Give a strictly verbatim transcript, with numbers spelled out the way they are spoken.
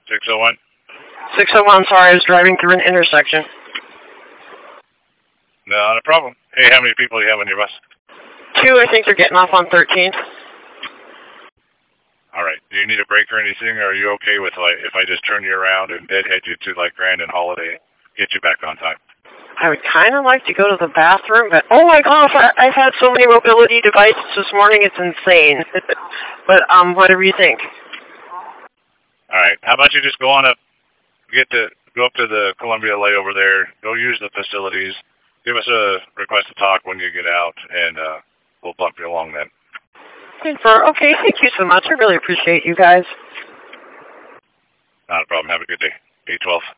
six oh one? six oh one, sorry, I was driving through an intersection. No, not a problem. Hey, how many people do you have on your bus? Two, I think they're getting off on thirteenth. All right. Do you need a break or anything, or are you okay with, like, if I just turn you around and deadhead you to, like, Grand and Holiday, get you back on time? I would kind of like to go to the bathroom, but oh my gosh, I, I've had so many mobility devices this morning, it's insane. But um, whatever you think. All right. How about you just go on up, get to go up to the Columbia layover there, go use the facilities, give us a request to talk when you get out, and uh, we'll bump you along then. Okay, thank you so much. I really appreciate you guys. Not a problem. Have a good day. eight twelve.